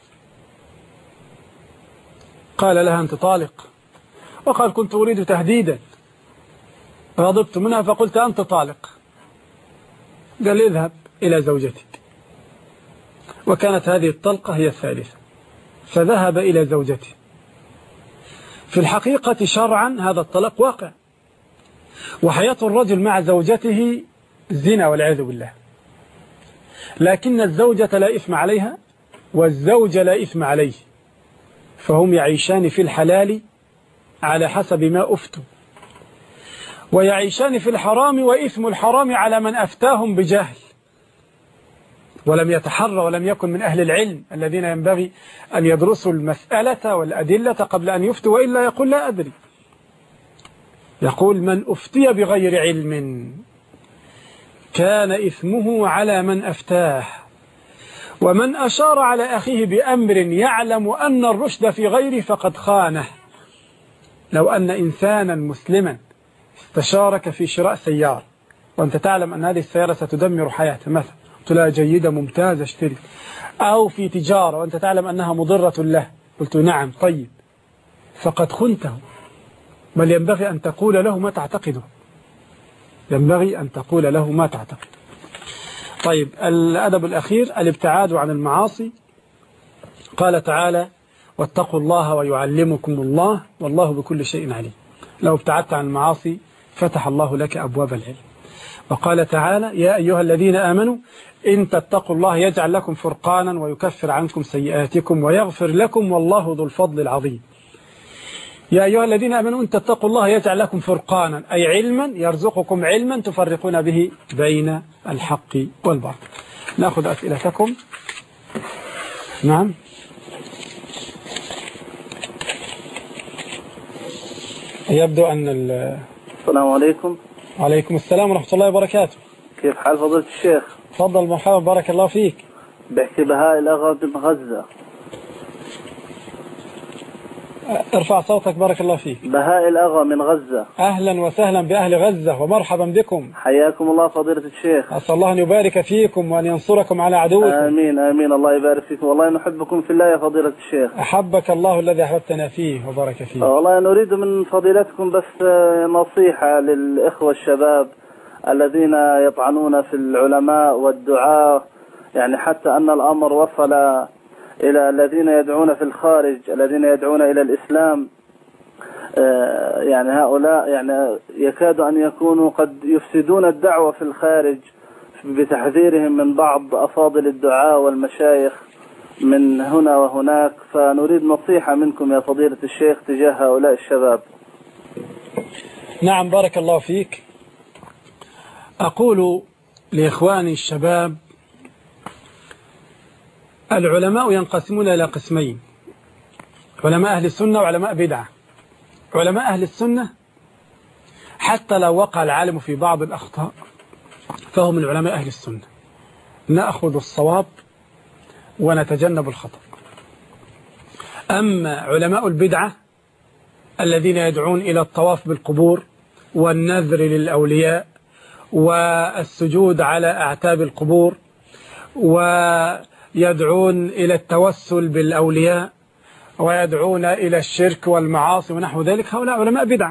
قال لها: أنت طالق، وقال: كنت أريد تهديدا، غضبت منها فقلت أنت طالق. قال: اذهب إلى زوجتك. وكانت هذه الطلقة هي الثالثة، فذهب إلى زوجته. في الحقيقة شرعا هذا الطلاق واقع، وحياة الرجل مع زوجته زنا والعياذ بالله، لكن الزوجة لا إثم عليها والزوج لا إثم عليه، فهم يعيشان في الحلال على حسب ما أفتوا، ويعيشان في الحرام وإثم الحرام على من أفتاهم بجهل ولم يتحرى ولم يكن من أهل العلم الذين ينبغي أن يدرسوا المسألة والأدلة قبل أن يفتوا، وإلا يقول لا أدري. يقول: من أفتي بغير علم كان إثمه على من أفتاه، ومن أشار على أخيه بأمر يعلم أن الرشد في غيره فقد خانه. لو أن إنسانا مسلما استشارك في شراء سيارة وأنت تعلم أن هذه السيارة ستدمر حياته، مثلا قلت لها: جيدة ممتازة اشتري، أو في تجارة وأنت تعلم أنها مضرة له، قلت: نعم طيب، فقد خنته. بل ينبغي أن تقول له ما تعتقده، ينبغي أن تقول له ما تعتقد. طيب، الأدب الأخير: الابتعاد عن المعاصي. قال تعالى: واتقوا الله ويعلمكم الله والله بكل شيء عليم. لو ابتعدت عن المعاصي فتح الله لك أبواب العلم. وقال تعالى: يا أيها الذين آمنوا إن تتقوا الله يجعل لكم فرقانا ويكفر عنكم سيئاتكم ويغفر لكم والله ذو الفضل العظيم. يا أيها الذين آمنوا إن تتقوا الله يجعل لكم فرقانا، أي علما يرزقكم علما تفرقون به بين الحق والباطل. نأخذ أسئلتكم. نعم. يبدو أن ال... السلام عليكم. وعليكم السلام ورحمة الله وبركاته. كيف حال فضيلة الشيخ؟ تفضل مرحبا، بارك الله فيك. بحكي بهاء الأغا من غزة. ارفع صوتك بارك الله فيك. بهاء الأغا من غزة. أهلا وسهلا بأهل غزة ومرحبا بكم. حياكم الله فضيلة الشيخ. أسأل الله أن يبارك فيكم وأن ينصركم على عدوكم. آمين آمين، الله يبارك فيكم، والله نحبكم في الله يا فضيلة الشيخ. أحبك الله الذي أحببتنا فيه وبارك فيه. والله نريد من فضيلتكم بس نصيحة للإخوة الشباب الذين يطعنون في العلماء والدعاء، يعني حتى أن الأمر وصل إلى الذين يدعون في الخارج، الذين يدعون إلى الإسلام، يعني هؤلاء يعني يكاد أن يكونوا قد يفسدون الدعوة في الخارج بتحذيرهم من بعض أفاضل الدعاء والمشايخ من هنا وهناك. فنريد نصيحة منكم يا فضيلة الشيخ تجاه هؤلاء الشباب. نعم بارك الله فيك. أقول لإخواني الشباب: العلماء ينقسمون إلى قسمين: علماء أهل السنة وعلماء بدعة. علماء أهل السنة حتى لو وقع العالم في بعض الأخطاء فهم من علماء أهل السنة، نأخذ الصواب ونتجنب الخطأ. أما علماء البدعة الذين يدعون إلى الطواف بالقبور والنذر للأولياء والسجود على أعتاب القبور ويدعون إلى التوسل بالأولياء ويدعون إلى الشرك والمعاصي ونحو ذلك، هؤلاء علماء بدعة،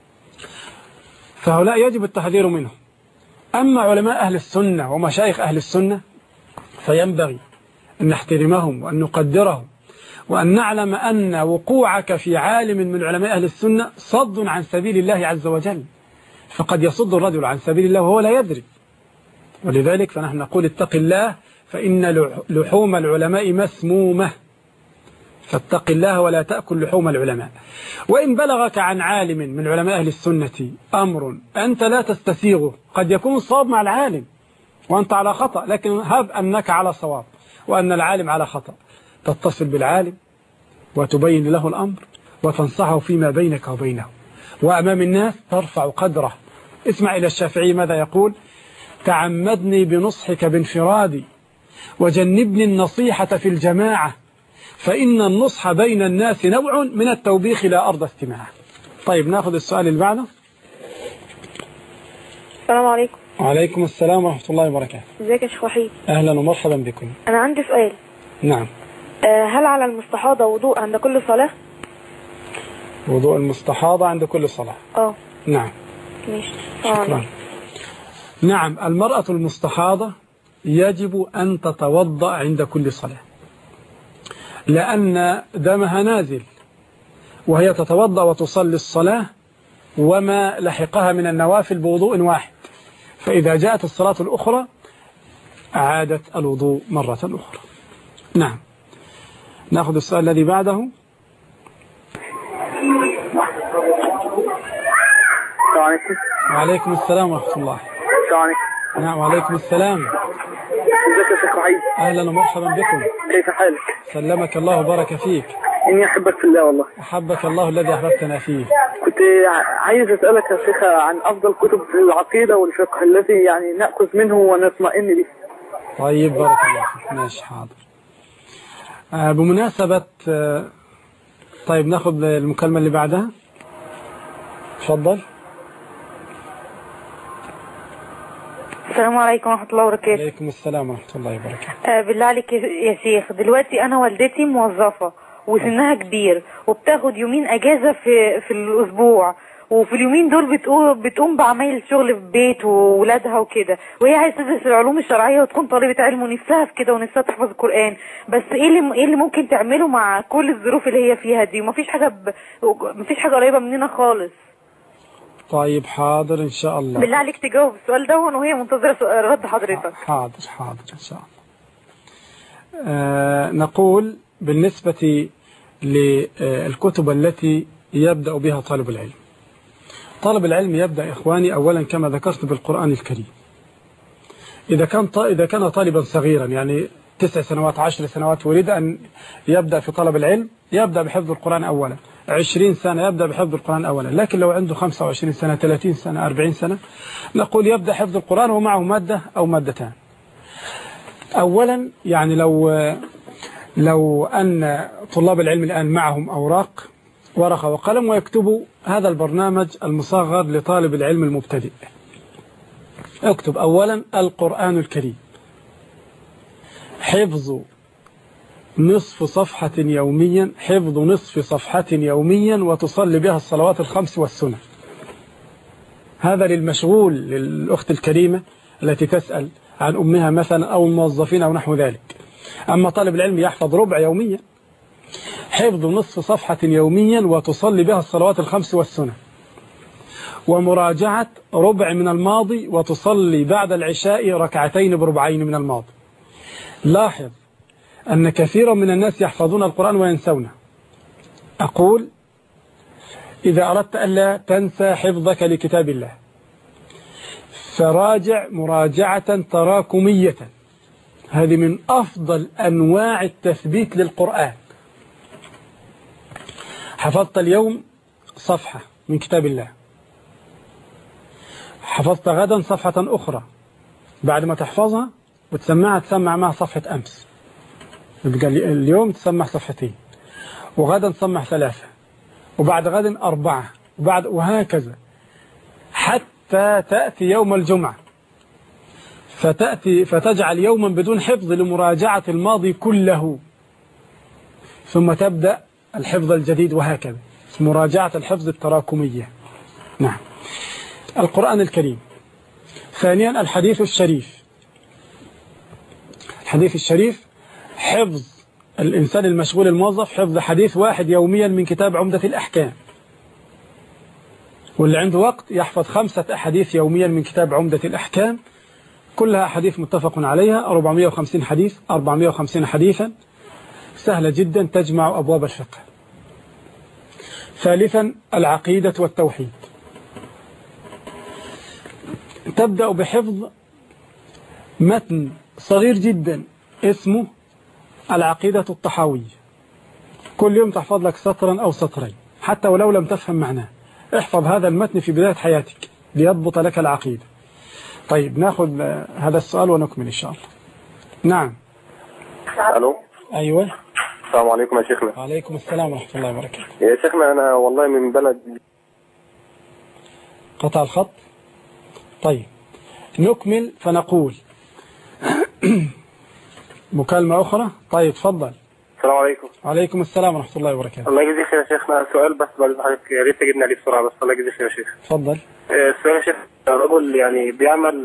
فهؤلاء يجب التحذير منهم. أما علماء أهل السنة ومشايخ أهل السنة فينبغي أن نحترمهم وأن نقدرهم وأن نعلم أن وقوعك في عالم من علماء أهل السنة صد عن سبيل الله عز وجل، فقد يصد الرجل عن سبيل الله وهو لا يدري. ولذلك فنحن نقول اتق الله فإن لحوم العلماء مسمومة، فاتق الله ولا تأكل لحوم العلماء. وإن بلغك عن عالم من علماء أهل السنة أمر أنت لا تستسيغه، قد يكون الصواب مع العالم وأنت على خطأ، لكن هب أنك على صواب وأن العالم على خطأ، تتصل بالعالم وتبين له الأمر وتنصحه فيما بينك وبينه، وأمام الناس ترفع قدره. اسمع إلى الشافعي ماذا يقول: تعمدني بنصحك بانفرادي وجنبني النصيحة في الجماعة، فإن النصح بين الناس نوع من التوبيخ لا أرضى استماعه. طيب ناخذ السؤال اللي بعده. السلام عليكم. وعليكم السلام ورحمة الله وبركاته. ازيك يا شيخ وحيد؟ أهلا ومرحبا بكم. أنا عندي سؤال. نعم. أه هل على المستحاضة وضوء عند كل صلاة؟ وضوء المستحاضة عند كل صلاة. اه نعم. ماشي. شكرا. نعم، المرأة المستحاضة يجب أن تتوضأ عند كل صلاة، لأن دمها نازل وهي تتوضأ وتصلي الصلاة وما لحقها من النوافل بوضوء واحد، فإذا جاءت الصلاة الأخرى أعادت الوضوء مرة أخرى. نعم. نأخذ السؤال الذي بعده. السلام عليكم. وعليكم السلام ورحمة الله. السلام عليكم. نعم وعليكم السلام. ازيك يا شيخ وحيد؟ أهلا ومرحبا بكم. كيف حالك؟ سلمك الله وبارك فيك. إني أحبك في الله والله. أحبك الله الذي أحببتنا فيه. كنت عايز أسألك يا شيخ عن أفضل كتب العقيدة والفقه الذي يعني نأخذ منه ونطمئن به. طيب بارك الله فيك. ماشي حاضر. آه بمناسبة آه طيب ناخذ المكالمة اللي بعدها. تفضل. السلام عليكم ورحمة الله وبركاته. وعليكم السلام ورحمة الله وبركاته. أه بالله عليك يا شيخ، دلوقتي أنا والدتي موظفة وسنها كبير وبتاخد يومين أجازة في في الأسبوع، وفي اليومين دول بتقوم بتقوم بعمايل شغل في البيت وولادها وكده، وهي عايزة تدرس العلوم الشرعية وتكون طالبة علم ونفسها في كده ونفسها تحفظ القرآن، بس إيه اللي إيه اللي ممكن تعمله مع كل الظروف اللي هي فيها دي؟ ومفيش حاجة ب... مفيش حاجة قريبة مننا خالص. طيب حاضر إن شاء الله. بالله عليك تجاوب السؤال ده وهي منتظرة رد حضرتك. حاضر حاضر إن شاء الله. آه نقول بالنسبة للكتب التي يبدأ بها طالب العلم. طالب العلم يبدأ إخواني أولا كما ذكرت بالقرآن الكريم. إذا كان إذا كان طالبا صغيرا يعني تسع سنوات عشر سنوات ويريد أن يبدأ في طلب العلم يبدأ بحفظ القرآن أولا. عشرين سنة يبدأ بحفظ القرآن أولا، لكن لو عنده خمسة وعشرين سنة ثلاثين سنة أربعين سنة نقول يبدأ حفظ القرآن ومعه مادة أو مادتان. أولا يعني لو لو أن طلاب العلم الآن معهم أوراق ورقة وقلم ويكتبوا هذا البرنامج المصغر لطالب العلم المبتدئ. اكتب أولا القرآن الكريم، حفظ نصف صفحة يوميا، حفظ نصف صفحة يوميا وتصلي بها الصلوات الخمس والسنة. هذا للمشغول، للأخت الكريمة التي تسأل عن أمها مثلا أو الموظفين أو نحو ذلك. أما طالب العلم يحفظ ربع يوميا، حفظ نصف صفحة يوميا وتصلي بها الصلوات الخمس والسنة، ومراجعة ربع من الماضي وتصلي بعد العشاء ركعتين بربعين من الماضي. لاحظ أن كثيرا من الناس يحفظون القرآن وينسونه. أقول إذا أردت ألا تنسى حفظك لكتاب الله فراجع مراجعة تراكمية، هذه من أفضل أنواع التثبيت للقرآن. حفظت اليوم صفحة من كتاب الله، حفظت غدا صفحة أخرى، بعد ما تحفظها وتسمعها تسمع معها صفحة أمس، يبقى اليوم تسمع صفحتين، وغدا تسمع ثلاثة، وبعد غد أربعة، وبعد وهكذا حتى تأتي يوم الجمعة فتأتي فتجعل يوما بدون حفظ لمراجعة الماضي كله، ثم تبدأ الحفظ الجديد، وهكذا مراجعة الحفظ التراكمية. نعم. القرآن الكريم. ثانيا الحديث الشريف. الحديث الشريف حفظ الإنسان المشغول الموظف حفظ حديث واحد يوميا من كتاب عمدة الأحكام، واللي عنده وقت يحفظ خمسة أحاديث يوميا من كتاب عمدة الأحكام، كلها حديث متفق عليها، أربعمائة وخمسين حديث، أربعمائة وخمسين حديثا، سهلة جدا تجمع أبواب الفقه. ثالثا العقيدة والتوحيد. تبدأ بحفظ متن صغير جدا اسمه العقيدة الطحاوية، كل يوم تحفظ لك سطرا أو سطرين حتى ولو لم تفهم معناه، احفظ هذا المتن في بداية حياتك ليضبط لك العقيدة. طيب ناخذ هذا السؤال ونكمل إن شاء الله. نعم. ألو. أيوة. السلام عليكم يا شيخنا. وعليكم السلام ورحمة الله وبركاته. يا شيخنا أنا والله من بلد. قطع الخط. طيب نكمل فنقول مكالمة أخرى. طيب تفضل. السلام عليكم. وعليكم السلام ورحمة الله وبركاته. الله يجزيك خير يا شيخنا. سؤال بس بعد حضرتك يا ريت تجدنا عليه بسرعة بس. الله يجزيك خير يا شيخ. تفضل. السؤال يا شيخ، رجل يعني بيعمل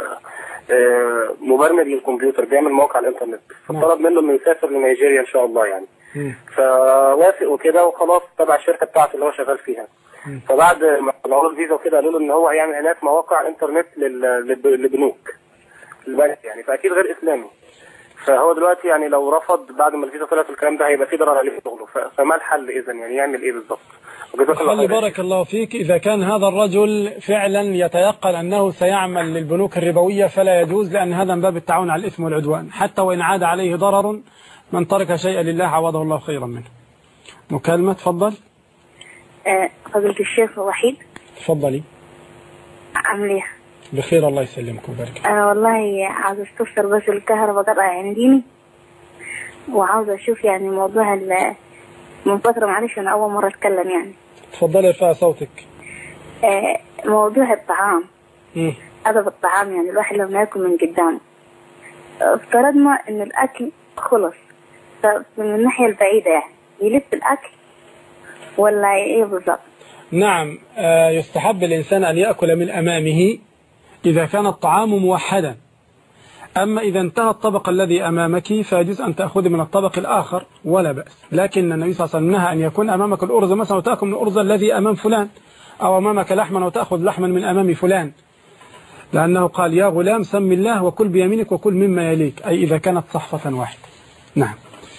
مبرمج للكمبيوتر، بيعمل موقع على الانترنت، فطلب منه انه يسافر لنيجيريا ان شاء الله يعني. م. فوافق وكده وخلاص تبع الشركة بتاعته اللي هو شغال فيها. م. فبعد ما طلعوا له الفيزا وكده قالوا له ان هو هيعمل هناك مواقع انترنت للبنوك البنك يعني، فاكيد غير اسلامي. فهو دلوقتي يعني لو رفض بعد ما الفيزا طلعت الكلام ده هيبقى في ضرر عليه في شغله، فما الحل اذا يعني يعمل ايه بالظبط؟ خلي بارك الله فيك، إذا كان هذا الرجل فعلا يتيقن أنه سيعمل للبنوك الربوية فلا يجوز، لأن هذا من باب التعاون على الإثم والعدوان، حتى وإن عاد عليه ضرر من ترك شيئا لله عوضه الله خيرا منه. مكالمة. تفضل. فضيلة الشيخ وحيد. تفضلي. عامل ايه؟ بخير الله يسلمك ويبارك. أنا والله عاوز استفسر بس الكهرباء قطع عنديني، وعاوز أشوف يعني موضوع من فترة، معلش أنا أول مرة أتكلم يعني. تفضلي ارفع صوتك. آه موضوع الطعام. م. أدب الطعام يعني الواحد لما يأكل من قدامه، افترضنا إن الأكل خلص، فمن الناحية البعيدة يعني يلف الأكل ولا إيه بالضبط؟ نعم. آه يستحب الإنسان أن يأكل من أمامه إذا كان الطعام موحدا، أما إذا انتهى الطبق الذي أمامك فيجوز أن تأخذ من الطبق الآخر ولا بأس، لكن النبي صلى الله عليه وسلم نهى أن يكون أمامك الأرز مثلا وتأكل من الأرز الذي أمام فلان، أو أمامك لحما وتأخذ لحما من أمام فلان، لأنه قال يا غلام سم الله وكل بيمينك وكل مما يليك، أي إذا كانت صحفة واحدة. نعم.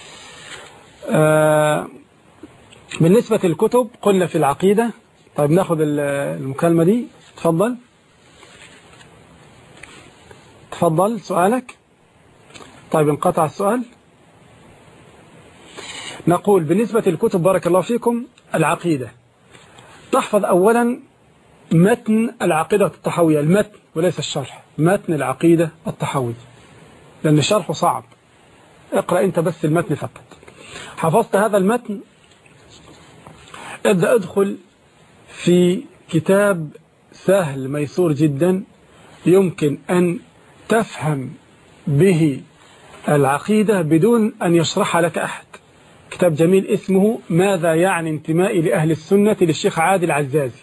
آه بالنسبة للكتب قلنا في العقيدة. طيب ناخذ المكالمة دي. تفضل. تفضل سؤالك. طيب انقطع السؤال. نقول بالنسبة للكتب بارك الله فيكم، العقيدة تحفظ أولا متن العقيدة الطحاوية، المتن وليس الشرح، متن العقيدة الطحاوية، لأن الشرح صعب، اقرأ أنت بس المتن فقط. حفظت هذا المتن، ابدأ ادخل في كتاب سهل ميسور جدا يمكن أن تفهم به العقيدة بدون أن يشرح لك أحد. كتاب جميل اسمه ماذا يعني انتمائي لأهل السنة للشيخ عادل عزازي.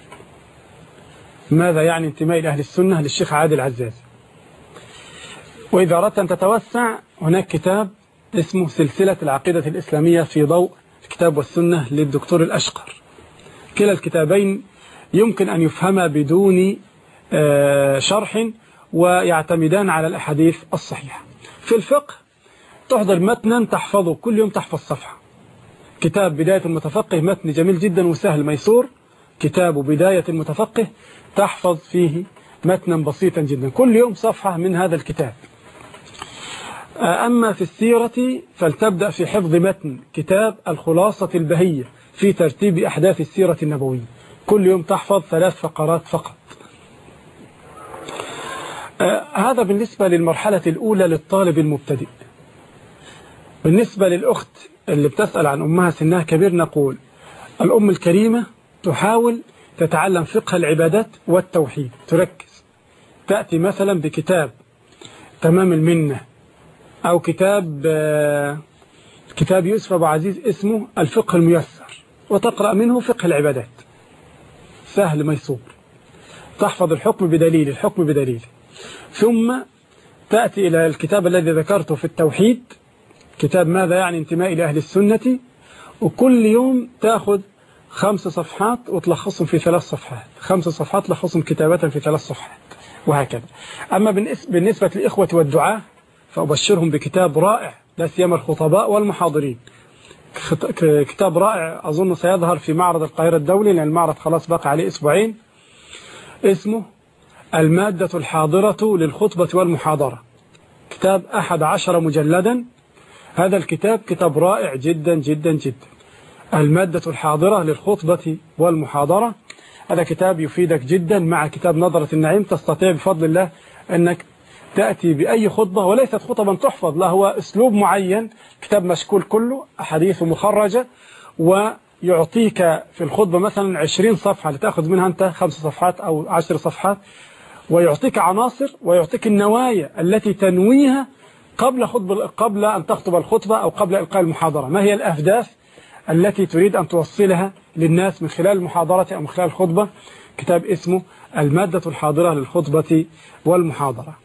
ماذا يعني انتمائي لأهل السنة للشيخ عادل عزازي. وإذا أردت أن تتوسع هناك كتاب اسمه سلسلة العقيدة الإسلامية في ضوء الكتاب والسنة للدكتور الأشقر. كلا الكتابين يمكن أن يفهما بدون شرح ويعتمدان على الأحاديث الصحيحة. في الفقه تحضر متنا تحفظه كل يوم، تحفظ صفحة. كتاب بداية المتفقه متن جميل جدا وسهل ميسور، كتاب بداية المتفقه تحفظ فيه متنا بسيطا جدا، كل يوم صفحة من هذا الكتاب. أما في السيرة فلتبدأ في حفظ متن كتاب الخلاصة البهية في ترتيب أحداث السيرة النبوية. كل يوم تحفظ ثلاث فقرات فقط. آه هذا بالنسبة للمرحلة الأولى للطالب المبتدئ. بالنسبة للأخت اللي بتسأل عن أمها سنها كبير، نقول الأم الكريمة تحاول تتعلم فقه العبادات والتوحيد، تركز، تأتي مثلا بكتاب تمام المنة أو كتاب آه كتاب يوسف أبو عزيز اسمه الفقه الميسر، وتقرأ منه فقه العبادات، سهل ميسور، تحفظ الحكم بدليل الحكم بدليل. ثم تأتي إلى الكتاب الذي ذكرته في التوحيد، كتاب ماذا يعني انتماء إلى أهل السنة، وكل يوم تأخذ خمس صفحات وتلخصهم في ثلاث صفحات، خمس صفحات تلخصهم كتابة في ثلاث صفحات، وهكذا. أما بالنسبة للإخوة والدعاة فأبشرهم بكتاب رائع، لا سيما الخطباء والمحاضرين، كتاب رائع أظن سيظهر في معرض القاهرة الدولي، لأن المعرض خلاص بقى عليه أسبوعين، اسمه المادة الحاضرة للخطبة والمحاضرة، كتاب أحد عشر مجلدا. هذا الكتاب كتاب رائع جدا جدا جدا، المادة الحاضرة للخطبة والمحاضرة. هذا كتاب يفيدك جدا مع كتاب نظرة النعيم، تستطيع بفضل الله أنك تأتي بأي خطبة، وليست خطبا تحفظ، لا هو أسلوب معين، كتاب مشكول كله أحاديث مخرجة، ويعطيك في الخطبة مثلا عشرين صفحة لتأخذ منها أنت خمس صفحات أو عشر صفحات، ويعطيك عناصر ويعطيك النوايا التي تنويها قبل خطبة قبل أن تخطب الخطبة أو قبل إلقاء المحاضرة، ما هي الأهداف التي تريد أن توصلها للناس من خلال المحاضرة أو من خلال الخطبة. كتاب اسمه المادة الحاضرة للخطبة والمحاضرة.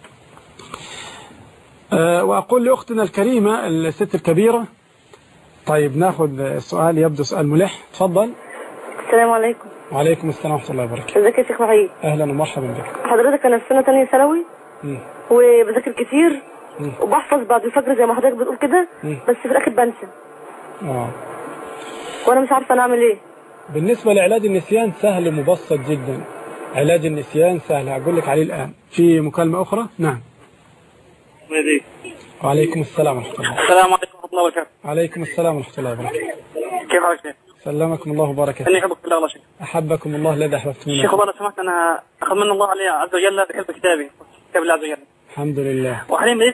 أه وأقول لأختنا الكريمة الست الكبيرة. طيب ناخذ سؤال يبدو سؤال ملح، تفضل. السلام عليكم. وعليكم السلام ورحمة الله وبركاته. ازيك يا شيخ وحيد؟ أهلا ومرحبا بك. حضرتك أنا في سنة تانية ثانوي وبذاكر كتير م. وبحفظ بعد الفجر زي ما حضرتك بتقول كده، بس في الآخر بنسى. اه وأنا مش عارفة أنا أعمل إيه. بالنسبة لعلاج النسيان سهل مبسط جدا، علاج النسيان سهل، هقول لك عليه الآن. في مكالمة أخرى؟ نعم. وعليكم السلام ورحمة الله. السلام عليكم ورحمة الله وبركاته. عليكم السلام ورحمة الله وبركاته. كيف حالك شيخ؟ سلمكم الله وبارك فيك. أنا أحبك بالله الله شيخ. أحبكم الله الذي أحببتموني. شيخ والله سمحت، أنا أخذ من الله علي عز وجل بحفظ كتابي، كتاب الله عز وجل. الحمد لله. وحاليا بديت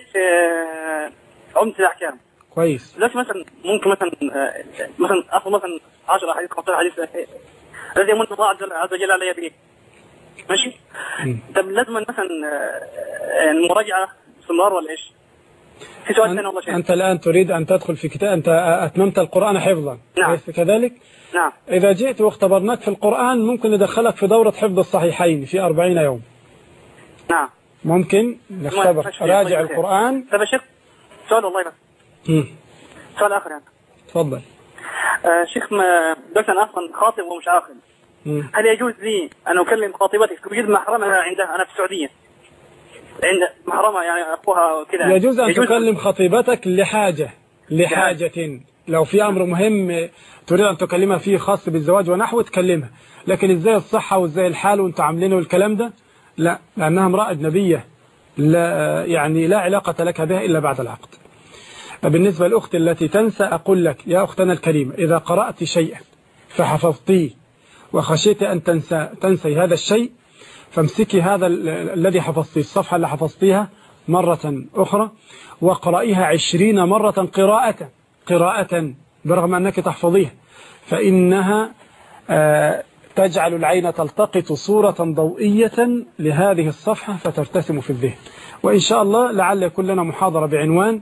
عمدة الأحكام. كويس. دلوقتي مثلا ممكن مثلا مثلا أخذ مثلا عشرة حديث خمسة حديث الذي يمن الله عز وجل علي به. ماشي؟ طب لازم مثلا المراجعة باستمرار ولا إيش؟ في سؤال ثاني والله شيخ. أنت الآن تريد أن تدخل في كتاب، أنت أتممت القرآن حفظا. نعم. أليس كذلك؟ نعم. إذا جئت واختبرناك في القرآن ممكن ندخلك في دورة حفظ الصحيحين في أربعين يوم. نعم. ممكن نختبر، راجع القرآن. طيب يا شيخ سؤال والله بس. امم سؤال آخر يعني. تفضل. آه شيخ ما بس أنا أصلا خاطب ومش عاقل. مم. هل يجوز لي أن أكلم خاطبتي في وجود محرمة عندها؟ أنا في السعودية عند محرمة يعني أخوها كذا. يجوز أن يجوز تكلم خطيبتك لحاجة لحاجة لو في أمر مهم تريد أن تكلمها فيه خاص بالزواج ونحوه تكلمها، لكن إزاي الصحة وإزاي الحال وأنت عاملينه الكلام ده لا، لأنها امرأة أجنبية لا يعني لا علاقة لك بها إلا بعد العقد. بالنسبة للأخت التي تنسى أقول لك يا أختنا الكريمة، إذا قرأت شيئا فحفظتيه وخشيت أن تنسى تنسي هذا الشيء، فامسكي هذا الذي حفظتيه، الصفحة اللي حفظتيها مرة أخرى واقرأيها عشرين مرة قراءة قراءة برغم أنك تحفظيها، فإنها آه تجعل العين تلتقط صورة ضوئية لهذه الصفحة فترتسم في الذهن. وإن شاء الله لعل يكون لنا محاضرة بعنوان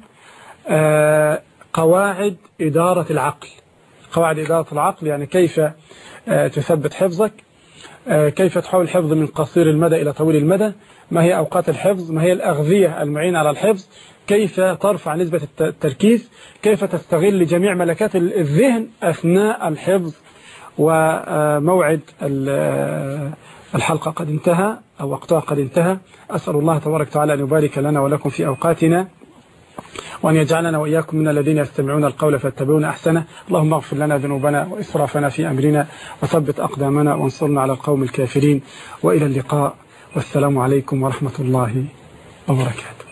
آه قواعد إدارة العقل. قواعد إدارة العقل يعني كيف آه تثبت حفظك، آه كيف تحول الحفظ من قصير المدى إلى طويل المدى، ما هي أوقات الحفظ، ما هي الأغذية المعينة على الحفظ، كيف ترفع نسبة التركيز، كيف تستغل جميع ملكات الذهن أثناء الحفظ. وموعد الحلقة قد انتهى أو وقتها قد انتهى. أسأل الله تبارك وتعالى أن يبارك لنا ولكم في أوقاتنا، وأن يجعلنا وإياكم من الذين يستمعون القول فيتبعون أحسنه. اللهم اغفر لنا ذنوبنا وإسرافنا في أمرنا وثبت أقدامنا وانصرنا على القوم الكافرين، وإلى اللقاء والسلام عليكم ورحمة الله وبركاته.